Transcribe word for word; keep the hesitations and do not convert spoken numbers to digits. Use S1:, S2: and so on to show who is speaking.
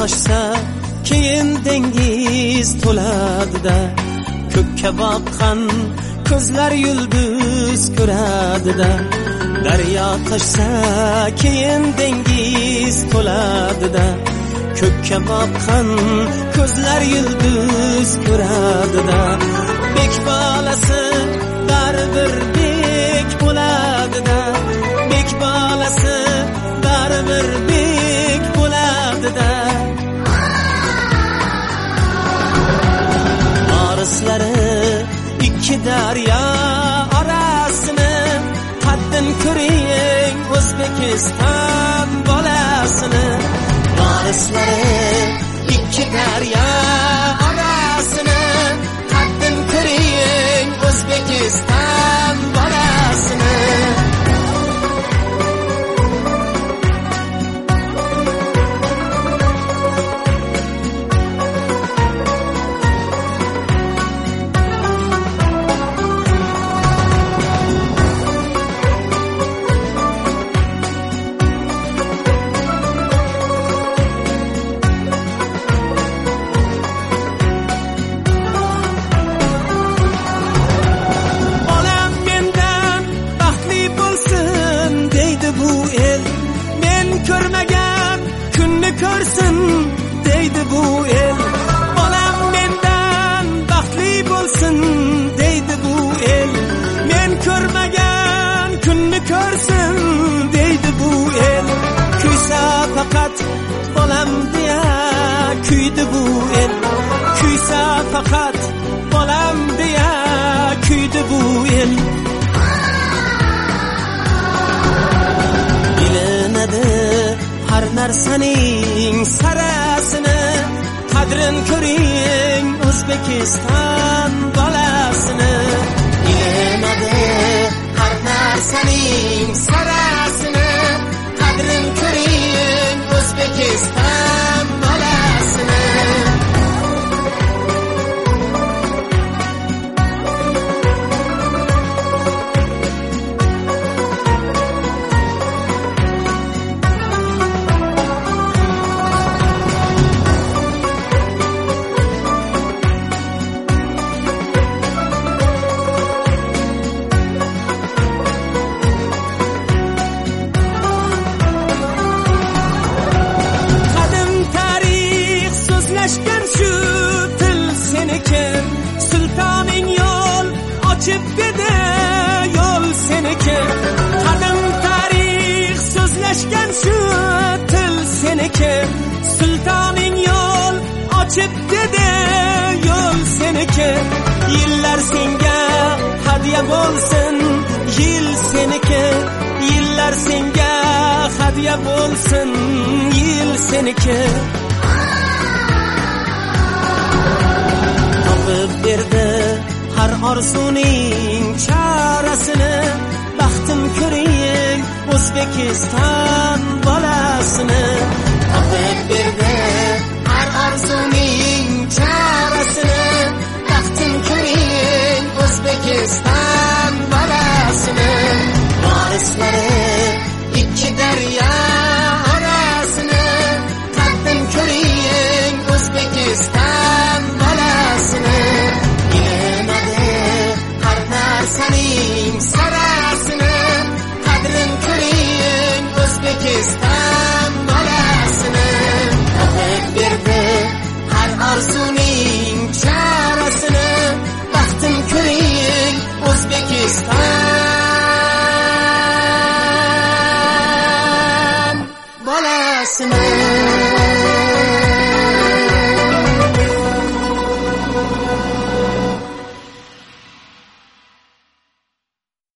S1: toshsa keyin dengiz to'ladida, ko'kka boqqan ko'zlar yulduz ko'radida. Daryo toshsa keyin dengiz to'ladida, ko'kka boqqan ko'zlar yulduz ko'radida. Bek bolasi baribir bek bo'ladida, bek bolasi baribir bek bo'ladida. Orislari ikki daryo orasini, qaddin ko'ring O'zbekiston bolasini. Orislari ikki daryo orasini, qaddin ko'ring O'zbekiston bolasini. Ko'rmagan kunni ko'rsin deydi bu el. Bolam mendan baxtli bo'lsin deydi bu el. Men ko'rmagan kunni ko'rsin deydi bu el. Kuysa faqat bolam deya kuydi bu el. Kuysa faqat bolam deya kuydi bu el. Bilinadi har narsaning sarasini, qadrin ko'ring O'zbekiston bolasini. Bilinadi har narsaning sarasini, qadrin ko'ring O'zbekiston bolasini. Sultoning yo'l ochib dedi, yo'l seniki. Qadim tarix so'zlashgan shu til seniki. Sultoning yo'l ochib dedi, yo'l seniki. Yillar senga hadya bo'lsin, yil seniki. Yillar senga hadya bo'lsin, yil seniki. Berdi har orzuning chorasini, baxtim ko'ring O'zbekiston bolasini. Topib berdi har orzuning chorasini, baxtim ko'ring O'zbekiston bolasini. Varislari ikki daryo